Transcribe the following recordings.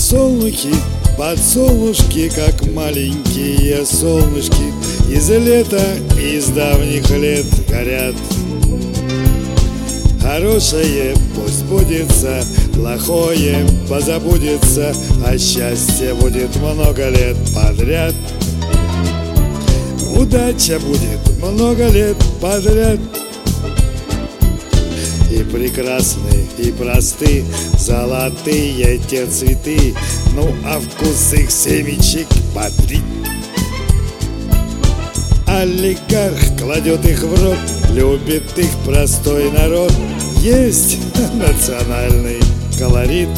подсолнушки, как маленькие солнышки, из лета, из давних лет горят. Хорошее пусть сбудется, плохое позабудется, а счастье будет много лет подряд. Удача будет много лет подряд. И прекрасны, и просты, золотые те цветы, ну а вкус их семечек бодрит. Олигарх кладет их в рот, любит их простой народ, есть национальный колорит.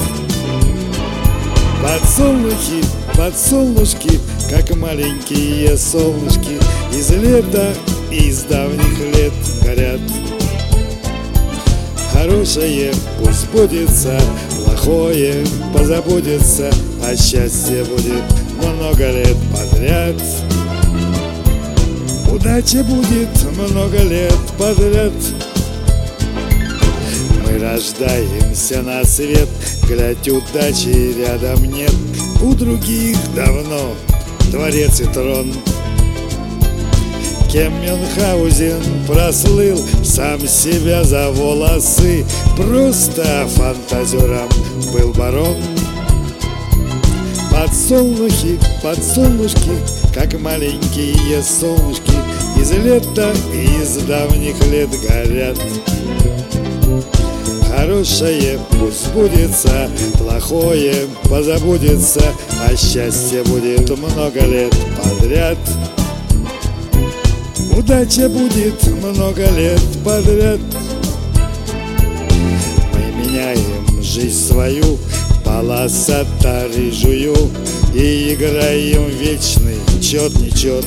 Подсолнушки, как маленькие солнышки, из лета, из давних лет горят. Хорошее пусть сбудется, плохое позабудется, а счастье будет много лет подряд. Удача будет много лет подряд. Мы рождаемся на свет, глядь, удачи рядом нет. У других давно дворец и трон. Кем Мюнхгаузен прослыл, сам себя за волосы, просто фантазером был барон. Подсолнушки, как маленькие солнышки, из лета, из давних лет горят. Хорошее пусть сбудется, плохое позабудется, а счастье будет много лет подряд. Удача будет много лет подряд. Мы меняем жизнь свою, полосато рыжую, и играем вечный чет-нечет.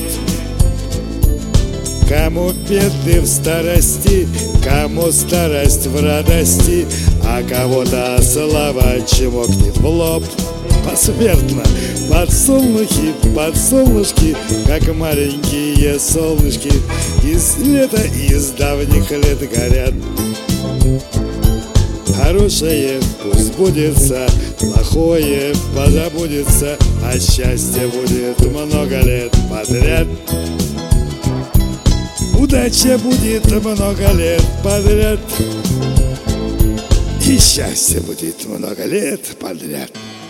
Кому беды в старости, кому старость в радости, а кого-то слава чмокнет в лоб посмертно. Подсолнушки, как маленькие солнышки, из лета, из давних лет горят. Хорошее пусть сбудется, плохое позабудется, а счастье будет много лет подряд. Удача будет много лет подряд, и счастье будет много лет подряд.